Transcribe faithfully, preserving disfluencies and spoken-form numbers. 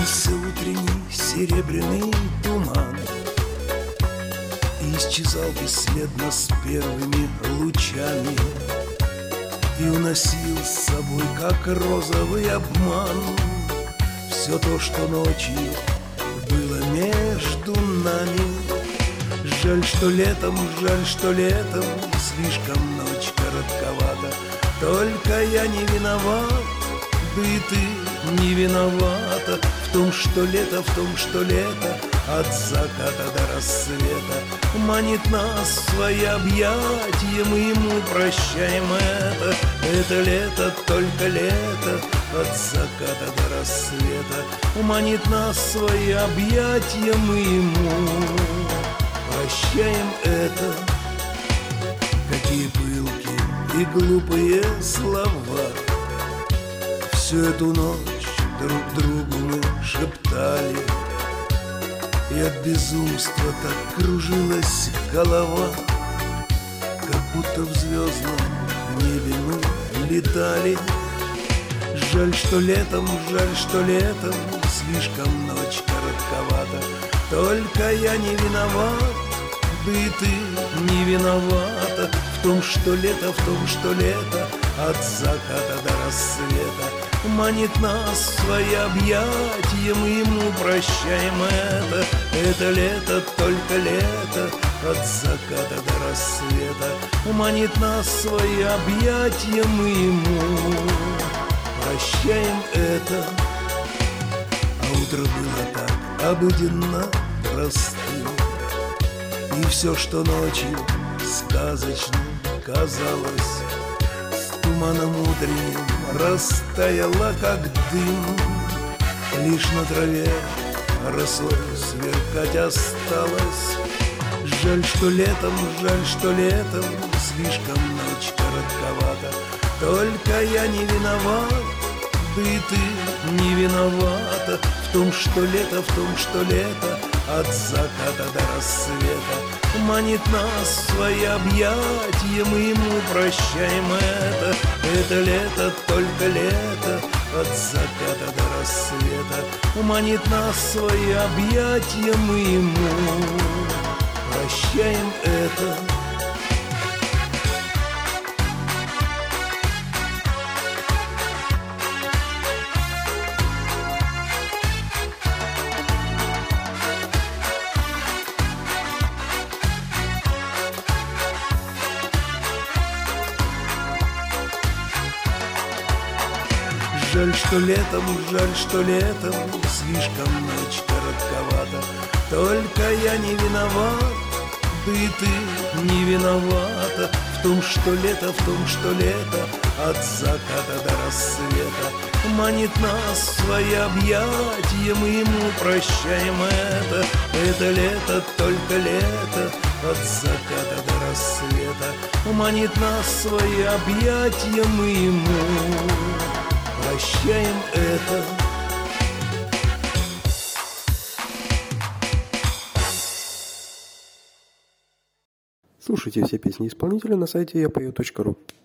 Клонился утренний серебряный туман и исчезал бесследно с первыми лучами, и уносил с собой, как розовый обман, все то, что ночью было между нами. Жаль, что летом, жаль, что летом слишком ночь коротковата. Только я не виноват, да и ты не виновата в том, что лето, в том, что лето от заката до рассвета манит нас в свои объятия, мы ему прощаем это. Это лето, только лето от заката до рассвета манит нас в свои объятия, мы ему прощаем это. Какие пылкие и глупые слова всю эту ночь друг другу мы шептали, и от безумства так кружилась голова, как будто в звездном небе мы летали. Жаль, что летом, жаль, что летом слишком ночь коротковата. Только я не виноват, да и ты не виновата в том, что лето, в том, что лето от заката до рассвета манит нас в свои объятия, мы ему прощаем это. Это лето, только лето от заката до рассвета манит нас в свои объятия, мы ему прощаем это. А утро было так обыденно простым, и все, что ночью сказочным казалось, с туманом утренним растаяло, как дым. Лишь на траве росой сверкать осталось. Жаль, что летом, жаль, что летом слишком ночь коротковата. Только я не виноват, да и ты не виновата в том, что лето, в том, что лето от заката до рассвета манит нас в свои объятия, мы ему прощаем это. Это лето, только лето от заката до рассвета манит нас в свои объятия, мы ему прощаем это. Жаль, что летом, жаль, что летом слишком ночь коротковата. Только я не виноват, да и ты не виновата в том, что лето, в том, что лето от заката до рассвета манит нас в свои объятия, мы ему прощаем это. Это лето, только лето от заката до рассвета манит нас в свои объятия, мы ему прощаем это. Слушайте все песни исполнителя на сайте я пою точка ру.